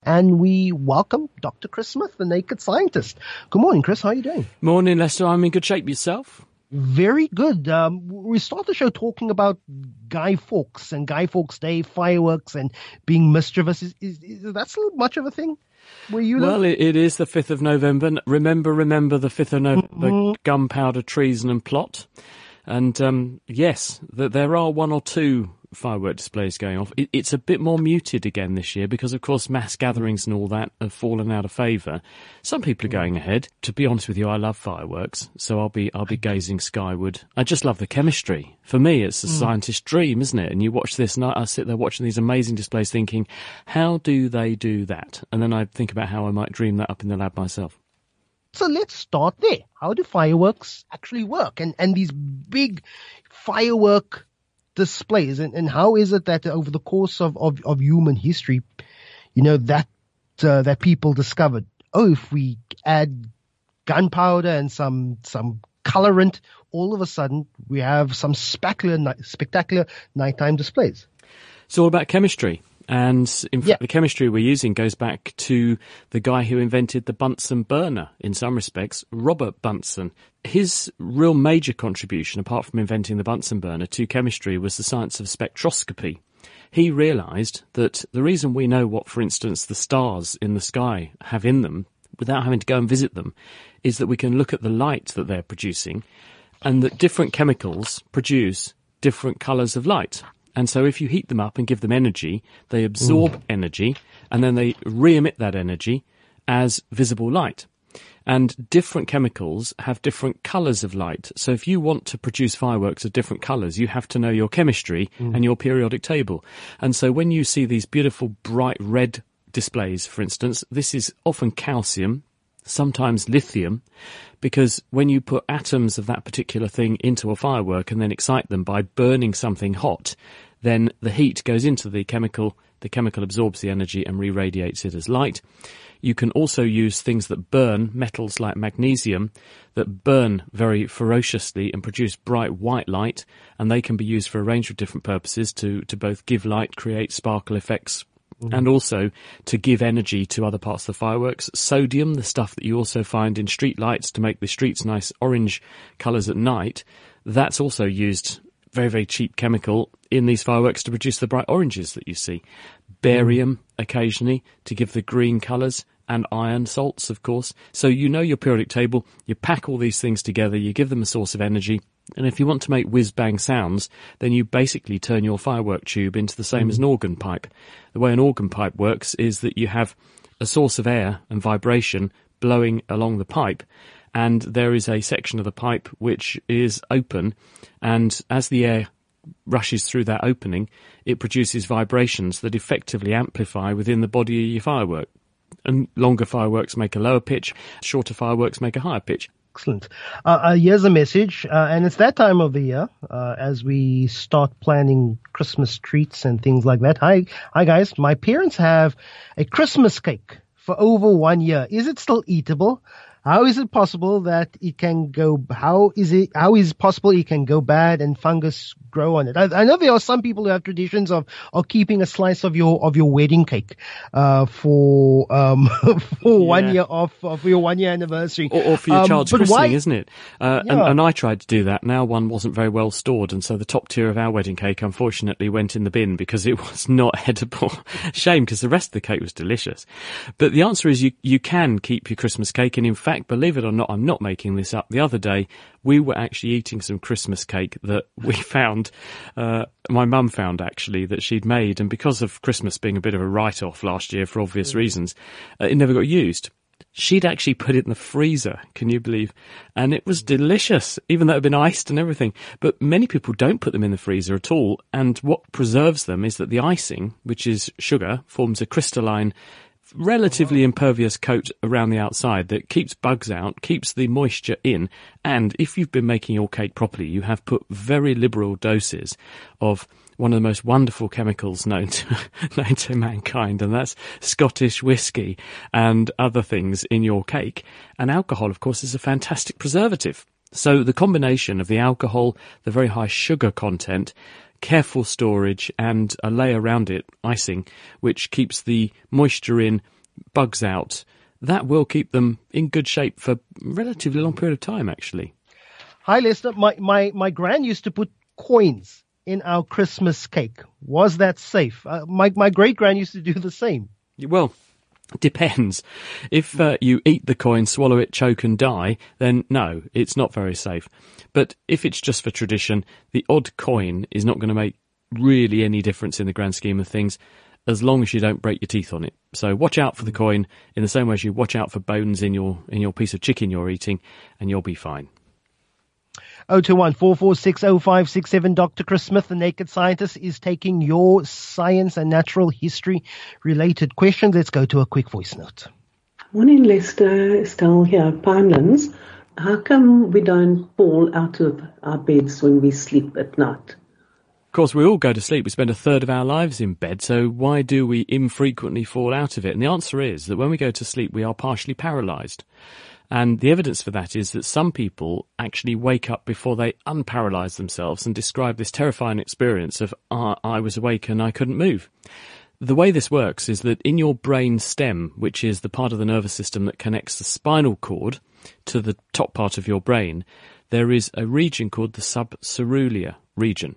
And we welcome Dr. Chris Smith, the Naked Scientist. Good morning, Chris. How are you doing? Morning, Lester. I'm in good shape. Yourself? Very good. We start the show talking about Guy Fawkes and Guy Fawkes Day, fireworks, and being mischievous. Is that still much of a thing where you live? Well, it is the 5th of November. Remember the 5th of November, gunpowder, treason and plot. And yes, there are one or two firework displays going off. It's a bit more muted again this year because, of course, mass gatherings and all that have fallen out of favour. Some people are going ahead. To be honest with you, I love fireworks, so I'll be gazing skyward. I just love the chemistry. For me, it's a scientist's dream, isn't it? And you watch this, and I sit there watching these amazing displays thinking, how do they do that? And then I think about how I might dream that up in the lab myself. So let's start there. How do fireworks actually work? And these big firework displays, and how is it that over the course of human history, that people discovered, if we add gunpowder and some colorant, all of a sudden we have some spectacular nighttime displays. It's all about chemistry. And in fact, the chemistry we're using goes back to the guy who invented the Bunsen burner, in some respects, Robert Bunsen. His real major contribution, apart from inventing the Bunsen burner, to chemistry was the science of spectroscopy. He realised that the reason we know what, for instance, the stars in the sky have in them, without having to go and visit them, is that we can look at the light that they're producing, and that different chemicals produce different colours of light. And so if you heat them up and give them energy, they absorb energy, and then they re-emit that energy as visible light. And different chemicals have different colours of light. So if you want to produce fireworks of different colours, you have to know your chemistry and your periodic table. And so when you see these beautiful bright red displays, for instance, this is often calcium, sometimes lithium, because when you put atoms of that particular thing into a firework and then excite them by burning something hot, then the heat goes into the chemical absorbs the energy and re-radiates it as light. You can also use things that burn, metals like magnesium, that burn very ferociously and produce bright white light, and they can be used for a range of different purposes to both give light, create sparkle effects, and also to give energy to other parts of the fireworks. Sodium, the stuff that you also find in street lights to make the streets nice orange colours at night, that's also used, very, very cheap chemical, in these fireworks to produce the bright oranges that you see. Barium, occasionally, to give the green colours, and iron salts, of course. So you know your periodic table, you pack all these things together, you give them a source of energy, and if you want to make whiz-bang sounds, then you basically turn your firework tube into the same as an organ pipe. The way an organ pipe works is that you have a source of air and vibration blowing along the pipe, and there is a section of the pipe which is open, and as the air rushes through that opening, it produces vibrations that effectively amplify within the body of your firework. And longer fireworks make a lower pitch, shorter fireworks make a higher pitch. Excellent. Here's a message, and it's that time of the year as we start planning Christmas treats and things like that. Hi guys. My parents have a Christmas cake for over 1 year. Is it still eatable? How is it possible that it can go? How is it possible it can go bad and fungus grow on it? I know there are some people who have traditions of keeping a slice of your wedding cake for 1 year of your 1 year anniversary, or for your child's christening, isn't it? And I tried to do that. Now one wasn't very well stored, and so the top tier of our wedding cake unfortunately went in the bin because it was not edible. Shame, because the rest of the cake was delicious. But the answer is you can keep your Christmas cake, and in fact, believe it or not, I'm not making this up. The other day, we were actually eating some Christmas cake that we found, my mum found actually, that she'd made. And because of Christmas being a bit of a write-off last year for obvious reasons, it never got used. She'd actually put it in the freezer, can you believe? And it was delicious, even though it had been iced and everything. But many people don't put them in the freezer at all. And what preserves them is that the icing, which is sugar, forms a crystalline, relatively impervious coat around the outside that keeps bugs out, keeps the moisture in, and if you've been making your cake properly, you have put very liberal doses of one of the most wonderful chemicals known to mankind, and that's Scottish whiskey and other things in your cake. And alcohol, of course, is a fantastic preservative. So the combination of the alcohol, the very high sugar content, careful storage, and a layer around it, icing, which keeps the moisture in, bugs out, that will keep them in good shape for a relatively long period of time, actually. Hi, Lester. My gran used to put coins in our Christmas cake. Was that safe? My great-gran used to do the same. Well, depends. If you eat the coin, swallow it, choke and die, then no, it's not very safe. But if it's just for tradition, the odd coin is not going to make really any difference in the grand scheme of things, as long as you don't break your teeth on it. So watch out for the coin in the same way as you watch out for bones in your piece of chicken you're eating, and you'll be fine. 021-446-0567. Dr. Chris Smith, the Naked Scientist, is taking your science and natural history related questions. Let's go to a quick voice note. Morning, Lester. Estelle here, Pinelands. How come we don't fall out of our beds when we sleep at night? Of course, we all go to sleep. We spend a third of our lives in bed, so why do we infrequently fall out of it? And the answer is that when we go to sleep, we are partially paralysed. And the evidence for that is that some people actually wake up before they unparalyse themselves and describe this terrifying experience of, I was awake and I couldn't move. The way this works is that in your brain stem, which is the part of the nervous system that connects the spinal cord to the top part of your brain, there is a region called the subcerulear region.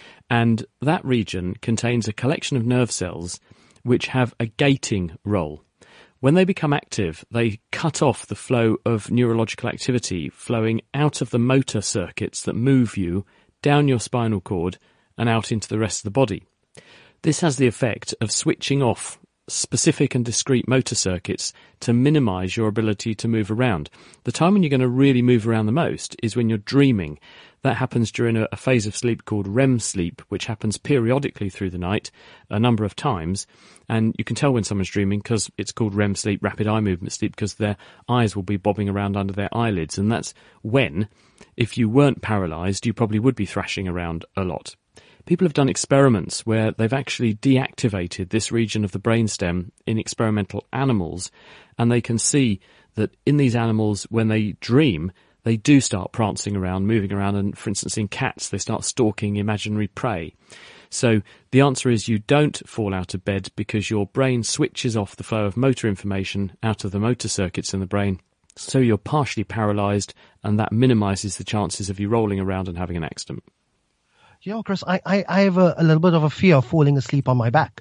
And that region contains a collection of nerve cells which have a gating role. When they become active, they cut off the flow of neurological activity flowing out of the motor circuits that move you down your spinal cord and out into the rest of the body. This has the effect of switching off specific and discrete motor circuits to minimise your ability to move around. The time when you're going to really move around the most is when you're dreaming. That happens during a phase of sleep called REM sleep, which happens periodically through the night, a number of times. And you can tell when someone's dreaming because it's called REM sleep, rapid eye movement sleep, because their eyes will be bobbing around under their eyelids. And that's when, if you weren't paralysed, you probably would be thrashing around a lot. People have done experiments where they've actually deactivated this region of the brainstem in experimental animals, and they can see that in these animals, when they dream, they do start prancing around, moving around, and for instance in cats, they start stalking imaginary prey. So the answer is you don't fall out of bed because your brain switches off the flow of motor information out of the motor circuits in the brain, so you're partially paralysed, and that minimises the chances of you rolling around and having an accident. Yeah, Chris, I have a little bit of a fear of falling asleep on my back,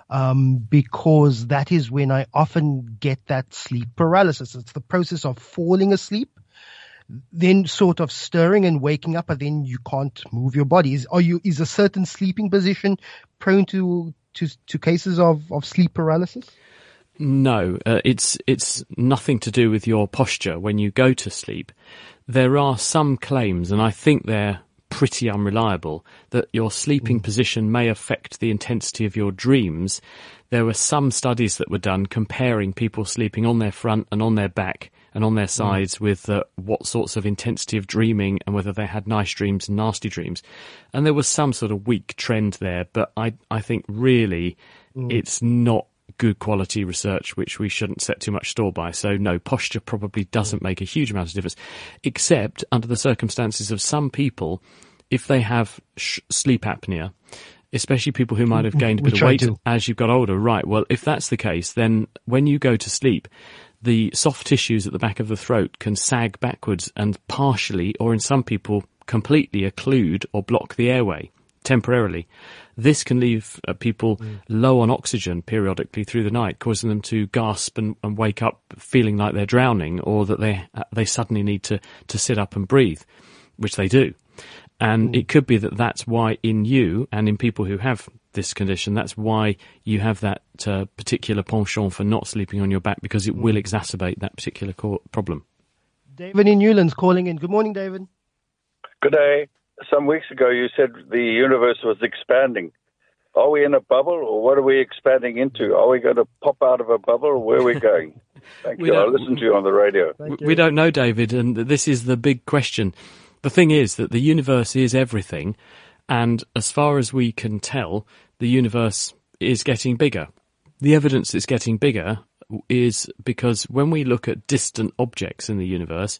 because that is when I often get that sleep paralysis. It's the process of falling asleep, then sort of stirring and waking up, and then you can't move your body. Is a certain sleeping position prone to cases of sleep paralysis? No, it's nothing to do with your posture when you go to sleep. There are some claims, and I think they're pretty unreliable, that your sleeping position may affect the intensity of your dreams. There were some studies that were done comparing people sleeping on their front and on their back and on their sides with what sorts of intensity of dreaming and whether they had nice dreams and nasty dreams. And there was some sort of weak trend there, but I think really it's not good quality research, which we shouldn't set too much store by. So no, posture probably doesn't make a huge amount of difference, except under the circumstances of some people, if they have sleep apnea, especially people who might have gained a bit of weight as you've got older. Right, well, if that's the case, then when you go to sleep, the soft tissues at the back of the throat can sag backwards and partially, or in some people, completely occlude or block the airway temporarily. This can leave people low on oxygen periodically through the night, causing them to gasp and wake up feeling like they're drowning, or that they suddenly need to sit up and breathe, which they do. And it could be that that's why in you and in people who have this condition, that's why you have that particular penchant for not sleeping on your back, because it will exacerbate that particular problem. David in Newlands calling in. Good morning, David. Good day. Some weeks ago you said the universe was expanding. Are we in a bubble, or what are we expanding into? Are we going to pop out of a bubble, or where are we going? Thank you. I listened to you on the radio. We don't know, David, and this is the big question. The thing is that the universe is everything, and as far as we can tell, the universe is getting bigger. The evidence it's getting bigger is because when we look at distant objects in the universe,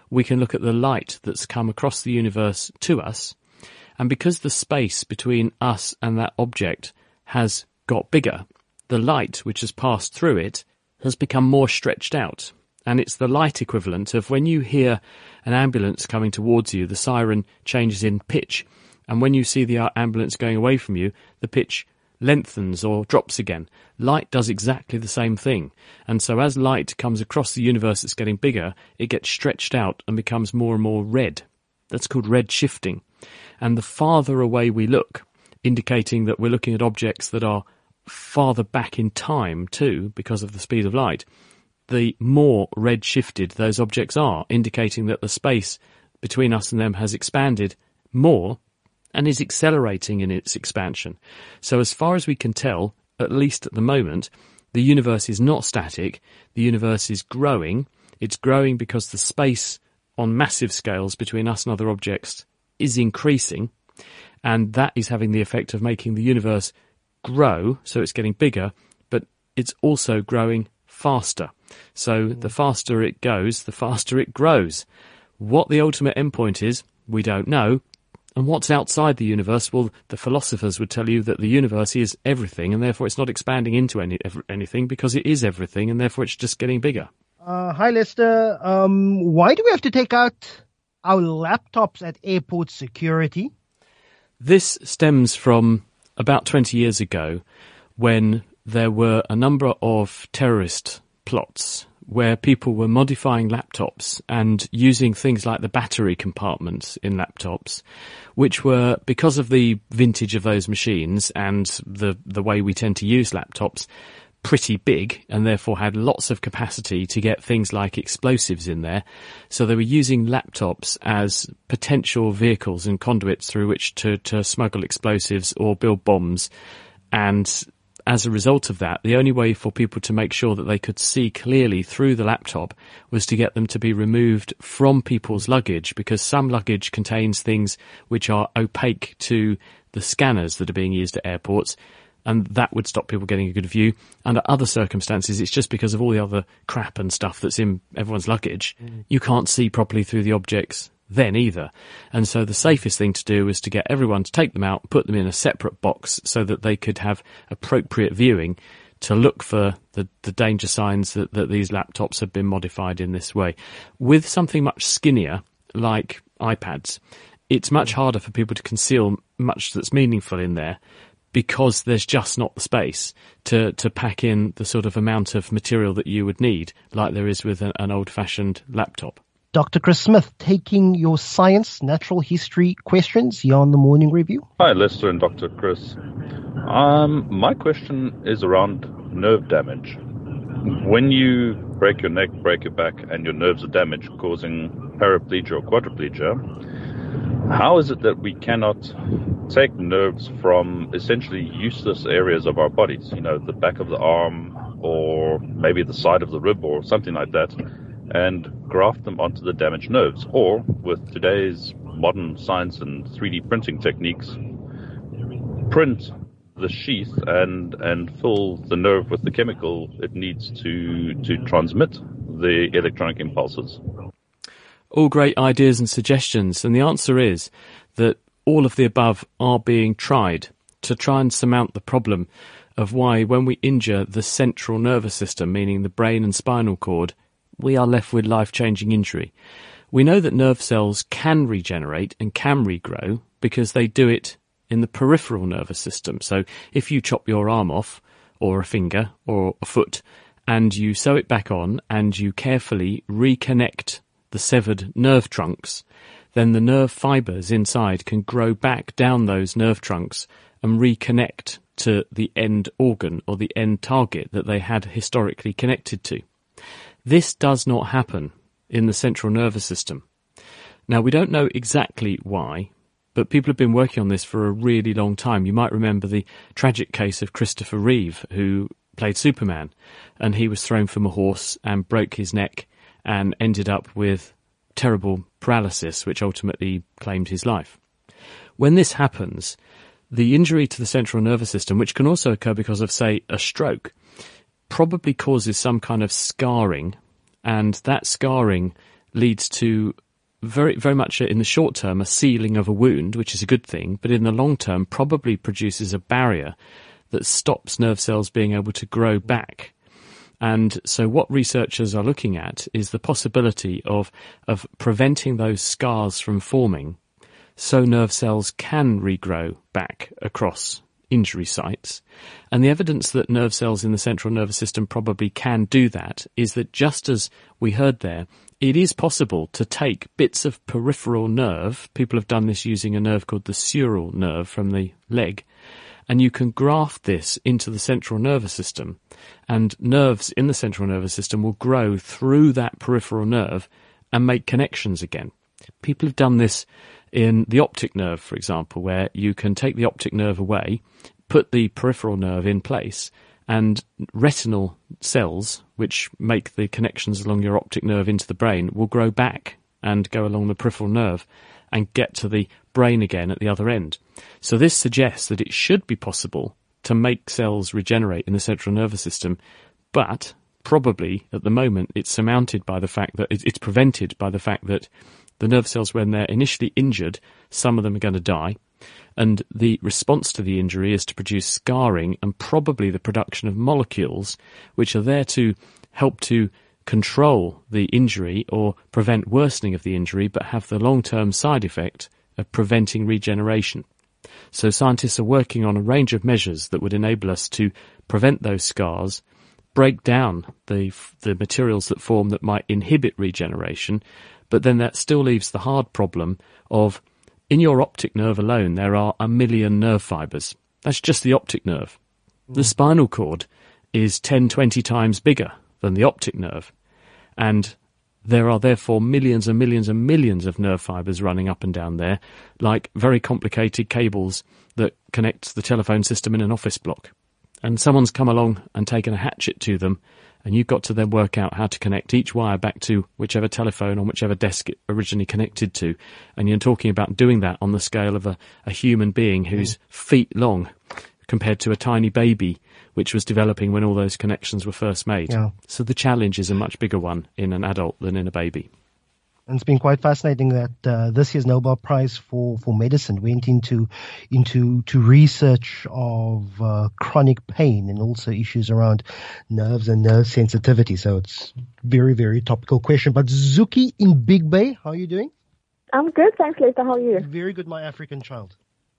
we can look at the light that's come across the universe to us. And because the space between us and that object has got bigger, the light which has passed through it has become more stretched out. And it's the light equivalent of when you hear an ambulance coming towards you, the siren changes in pitch. And when you see the ambulance going away from you, the pitch lengthens or drops again. Light does exactly the same thing. And so as light comes across the universe that's getting bigger, it gets stretched out and becomes more and more red. That's called red shifting. And the farther away we look, indicating that we're looking at objects that are farther back in time too, because of the speed of light, the more red shifted those objects are, indicating that the space between us and them has expanded more and is accelerating in its expansion. So as far as we can tell, at least at the moment, the universe is not static. The universe is growing. It's growing because the space on massive scales between us and other objects is increasing, and that is having the effect of making the universe grow, so it's getting bigger, but it's also growing faster. So the faster it goes, the faster it grows. What the ultimate endpoint is, we don't know. And what's outside the universe? Well, the philosophers would tell you that the universe is everything, and therefore it's not expanding into anything because it is everything, and therefore it's just getting bigger. Hi, Lester. Why do we have to take out our laptops at airport security? This stems from about 20 years ago when there were a number of terrorist plots where people were modifying laptops and using things like the battery compartments in laptops, which were, because of the vintage of those machines and the way we tend to use laptops, pretty big, and therefore had lots of capacity to get things like explosives in there. So they were using laptops as potential vehicles and conduits through which to smuggle explosives or build bombs. And as a result of that, the only way for people to make sure that they could see clearly through the laptop was to get them to be removed from people's luggage, because some luggage contains things which are opaque to the scanners that are being used at airports, and that would stop people getting a good view. Under other circumstances, it's just because of all the other crap and stuff that's in everyone's luggage. You can't see properly through the objects then either. And so the safest thing to do was to get everyone to take them out, put them in a separate box so that they could have appropriate viewing to look for the danger signs that these laptops have been modified in this way. With something much skinnier, like iPads, it's much harder for people to conceal much that's meaningful in there, because there's just not the space to pack in the sort of amount of material that you would need, like there is with an old-fashioned laptop. Dr. Chris Smith, taking your science, natural history questions here on the Morning Review. Hi, Lester and Dr. Chris. My question is around nerve damage. When you break your neck, break your back, and your nerves are damaged, causing paraplegia or quadriplegia, how is it that we cannot take nerves from essentially useless areas of our bodies, the back of the arm or maybe the side of the rib or something like that, and graft them onto the damaged nerves? Or, with today's modern science and 3D printing techniques, print the sheath and fill the nerve with the chemical it needs to transmit the electronic impulses? All great ideas and suggestions, and the answer is that all of the above are being tried to try and surmount the problem of why, when we injure the central nervous system, meaning the brain and spinal cord, we are left with life-changing injury. We know that nerve cells can regenerate and can regrow because they do it in the peripheral nervous system. So if you chop your arm off, or a finger, or a foot, and you sew it back on, and you carefully reconnect the severed nerve trunks, then the nerve fibres inside can grow back down those nerve trunks and reconnect to the end organ or the end target that they had historically connected to. This does not happen in the central nervous system. Now, we don't know exactly why, but people have been working on this for a really long time. You might remember the tragic case of Christopher Reeve, who played Superman, and he was thrown from a horse and broke his neck and ended up with terrible paralysis, which ultimately claimed his life. When this happens, the injury to the central nervous system, which can also occur because of, say, a stroke, probably causes some kind of scarring, and that scarring leads to very, very much in the short term a sealing of a wound, which is a good thing, but in the long term probably produces a barrier that stops nerve cells being able to grow back. And so what researchers are looking at is the possibility of preventing those scars from forming so nerve cells can regrow back across injury sites. And the evidence that nerve cells in the central nervous system probably can do that is that, just as we heard there, it is possible to take bits of peripheral nerve. People have done this using a nerve called the sural nerve from the leg, and you can graft this into the central nervous system, and nerves in the central nervous system will grow through that peripheral nerve and make connections again. People have done this in the optic nerve, for example, where you can take the optic nerve away, put the peripheral nerve in place, and retinal cells, which make the connections along your optic nerve into the brain, will grow back and go along the peripheral nerve and get to the brain again at the other end. So this suggests that it should be possible to make cells regenerate in the central nervous system, but probably at the moment it's surmounted by the fact that it's prevented by the fact that the nerve cells, when they're initially injured, some of them are going to die, and the response to the injury is to produce scarring and probably the production of molecules which are there to help to control the injury or prevent worsening of the injury, but have the long-term side effect of preventing regeneration. So scientists are working on a range of measures that would enable us to prevent those scars, break down the materials that form that might inhibit regeneration, but then that still leaves the hard problem of, in your optic nerve alone, there are 1 million nerve fibres. That's just the optic nerve. The spinal cord is 10, 20 times bigger than the optic nerve. And there are therefore millions and millions and millions of nerve fibres running up and down there, like very complicated cables that connect the telephone system in an office block. And someone's come along and taken a hatchet to them, and you've got to then work out how to connect each wire back to whichever telephone on whichever desk it originally connected to. And you're talking about doing that on the scale of a human being who's feet long compared to a tiny baby, which was developing when all those connections were first made. Yeah. So the challenge is a much bigger one in an adult than in a baby. And it's been quite fascinating that this year's Nobel Prize for medicine went into research of chronic pain and also issues around nerves and nerve sensitivity. So it's very, very topical question. But Zuki in Big Bay, how are you doing? I'm good, thanks, Lisa. How are you? Very good, my African child.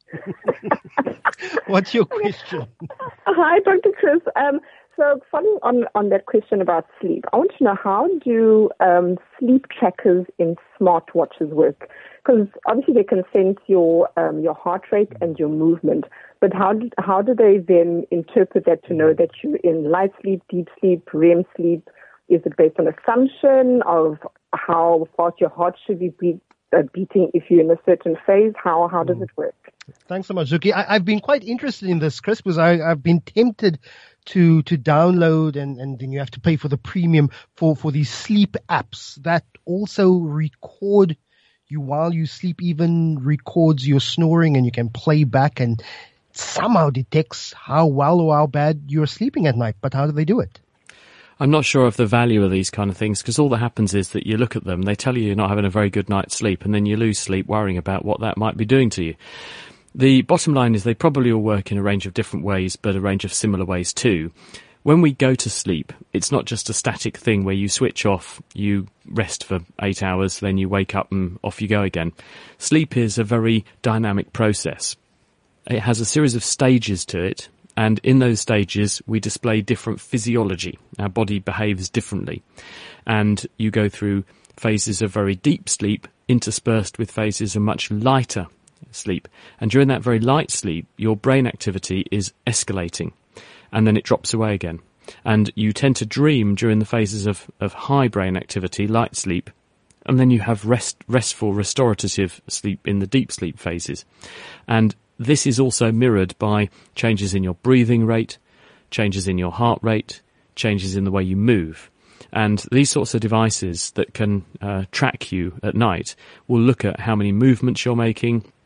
What's your question? Hi, Dr. Chris. So following on that question about sleep, I want to know, how do sleep trackers in smartwatches work? Because obviously they can sense your heart rate and your movement, but how do they then interpret that to know that you're in light sleep, deep sleep, REM sleep? Is it based on assumption of how fast your heart should be beating if you're in a certain phase? How does it work? Thanks so much, Zuki. I've been quite interested in this, Chris, because I've been tempted to download and then you have to pay for the premium for these sleep apps that also record you while you sleep, even records your snoring, and you can play back and somehow detects how well or how bad you're sleeping at night. But how do they do it? I'm not sure of the value of these kind of things, because all that happens is that you look at them, they tell you you're not having a very good night's sleep, and then you lose sleep worrying about what that might be doing to you. The bottom line is they probably all work in a range of different ways, but a range of similar ways too. When we go to sleep, it's not just a static thing where you switch off, you rest for 8 hours, then you wake up and off you go again. Sleep is a very dynamic process. It has a series of stages to it, and in those stages we display different physiology. Our body behaves differently. And you go through phases of very deep sleep interspersed with phases of much lighter sleep. And during that very light sleep, your brain activity is escalating, and then it drops away again. And you tend to dream during the phases of high brain activity, light sleep, and then you have restful, restorative sleep in the deep sleep phases. And this is also mirrored by changes in your breathing rate, changes in your heart rate, changes in the way you move. And these sorts of devices that can track you at night will look at how many movements you're making,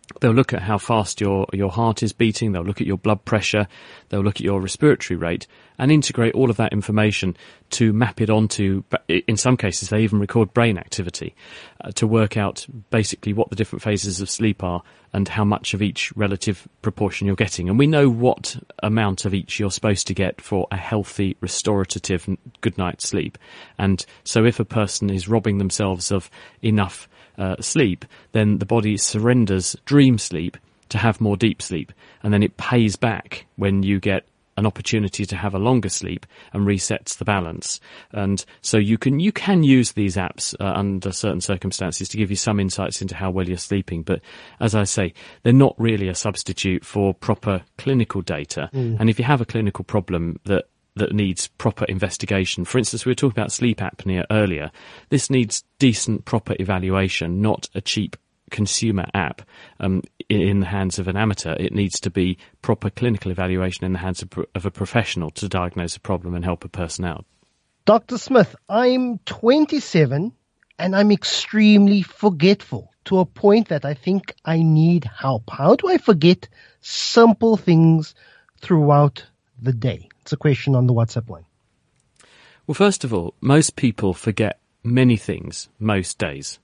They'll look at how fast your heart is beating. They'll look at your blood pressure. They'll look at your respiratory rate and integrate all of that information to map it onto, in some cases, they even record brain activity to work out basically what the different phases of sleep are and how much of each relative proportion you're getting. And we know what amount of each you're supposed to get for a healthy, restorative, good night's sleep. And so if a person is robbing themselves of enough sleep, then the body surrenders dream sleep to have more deep sleep, and then it pays back when you get an opportunity to have a longer sleep and resets the balance. And so you can use these apps under certain circumstances to give you some insights into how well you're sleeping. But as I say, they're not really a substitute for proper clinical data. And if you have a clinical problem that needs proper investigation. For instance, we were talking about sleep apnea earlier. This needs decent, proper evaluation, not a cheap consumer app in the hands of an amateur. It needs to be proper clinical evaluation in the hands of a professional to diagnose a problem and help a person out. Dr. Smith, I'm 27 and I'm extremely forgetful to a point that I think I need help. How do I forget simple things throughout the day? It's a question on the WhatsApp line. Well, first of all, most people forget many things most days.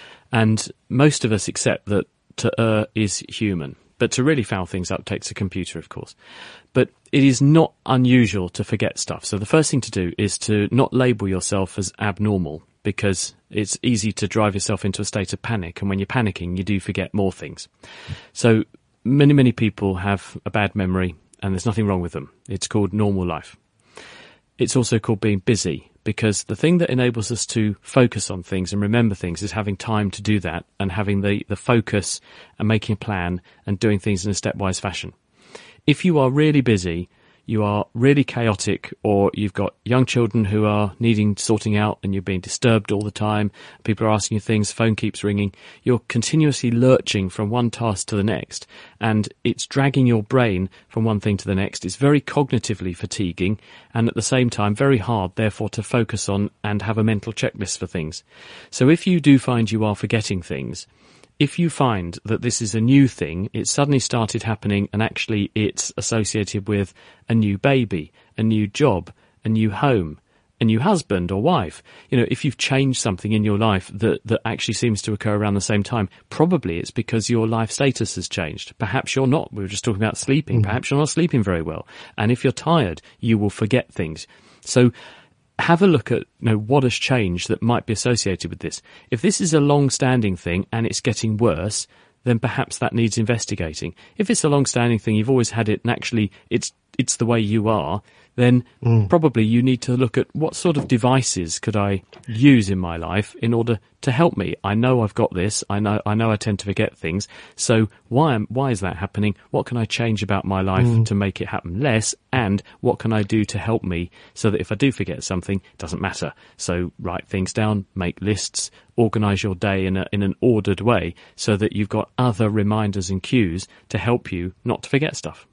And most of us accept that to err is human. But to really foul things up takes a computer, of course. But it is not unusual to forget stuff. So the first thing to do is to not label yourself as abnormal, because it's easy to drive yourself into a state of panic. And when you're panicking, you do forget more things. So many people have a bad memory, and there's nothing wrong with them. It's called normal life. It's also called being busy, because the thing that enables us to focus on things and remember things is having time to do that and having the focus and making a plan and doing things in a stepwise fashion. If you are really busy, you are really chaotic, or you've got young children who are needing sorting out and you're being disturbed all the time, people are asking you things, phone keeps ringing, you're continuously lurching from one task to the next, and it's dragging your brain from one thing to the next. It's very cognitively fatiguing, and at the same time very hard, therefore, to focus on and have a mental checklist for things. So if you do find you are forgetting things, if you find that this is a new thing, it suddenly started happening and actually it's associated with a new baby, a new job, a new home, a new husband or wife, if you've changed something in your life that actually seems to occur around the same time, probably it's because your life status has changed. Perhaps you're not. We were just talking about sleeping. Perhaps you're not sleeping very well. And if you're tired, you will forget things. So have a look at what has changed that might be associated with this. If this is a long-standing thing and it's getting worse, then perhaps that needs investigating. If it's a long-standing thing, you've always had it, and actually it's the way you are, then probably you need to look at what sort of devices could I use in my life in order to help me. I know I've got this. I know I tend to forget things. So why is that happening? What can I change about my life to make it happen less? And what can I do to help me so that if I do forget something, it doesn't matter? So write things down, make lists, organise your day in an ordered way so that you've got other reminders and cues to help you not to forget stuff.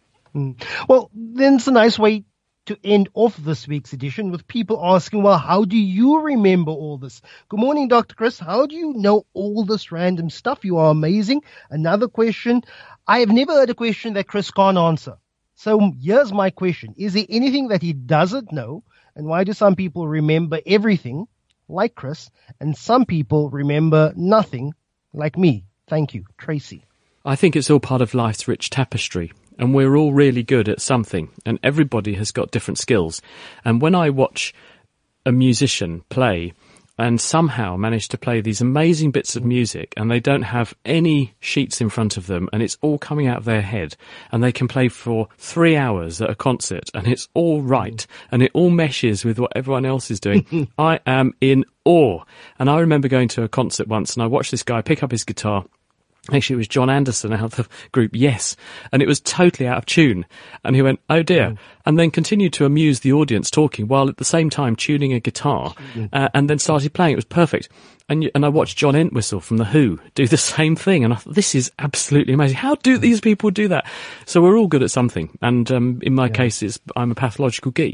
Well, then it's a nice way to end off this week's edition with people asking, well, how do you remember all this? Good morning, Dr. Chris. How do you know all this random stuff? You are amazing. Another question. I have never heard a question that Chris can't answer. So here's my question. Is there anything that he doesn't know? And why do some people remember everything like Chris and some people remember nothing like me? Thank you, Tracy. I think it's all part of life's rich tapestry. And we're all really good at something, and everybody has got different skills. And when I watch a musician play and somehow manage to play these amazing bits of music, and they don't have any sheets in front of them, and it's all coming out of their head, and they can play for 3 hours at a concert, and it's all right, and it all meshes with what everyone else is doing, I am in awe. And I remember going to a concert once, and I watched this guy pick up his guitar. Actually, it was John Anderson out of the group Yes, and it was totally out of tune. And he went, oh dear, and then continued to amuse the audience talking while at the same time tuning a guitar, and then started playing. It was perfect. And I watched John Entwistle from The Who do the same thing, and I thought, this is absolutely amazing. How do these people do that? So we're all good at something, and in my case, I'm a pathological geek.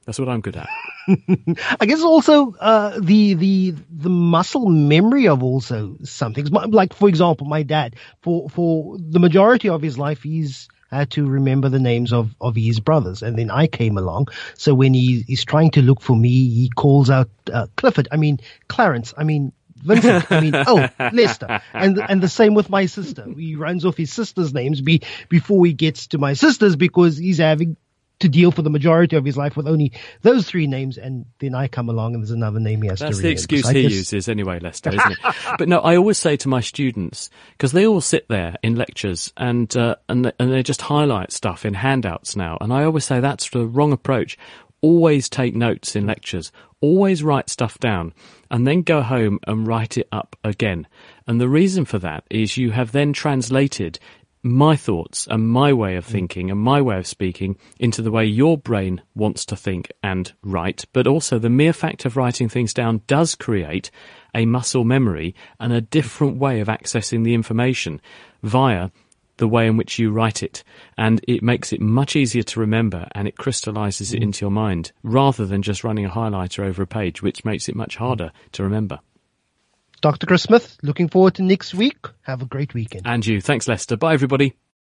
That's what I'm good at. I guess also the muscle memory of also some things. Like, for example, my dad, for the majority of his life, he's had to remember the names of his brothers. And then I came along. So when he's trying to look for me, he calls out Clifford. I mean, Clarence. I mean, Vincent. I mean, Lester. And the same with my sister. He runs off his sister's names before he gets to my sister's, because he's having to deal for the majority of his life with only those 3 names, and then I come along and there's another name he has to remember. That's the excuse he uses anyway, Lester, isn't it? But no, I always say to my students, because they all sit there in lectures and they just highlight stuff in handouts now, and I always say that's the wrong approach. Always take notes in lectures, always write stuff down, and then go home and write it up again. And the reason for that is you have then translated my thoughts and my way of thinking and my way of speaking into the way your brain wants to think and write. But also the mere fact of writing things down does create a muscle memory and a different way of accessing the information via the way in which you write it. And it makes it much easier to remember, and it crystallizes it into your mind rather than just running a highlighter over a page, which makes it much harder to remember. Dr. Chris Smith, looking forward to next week. Have a great weekend. And you. Thanks, Lester. Bye, everybody.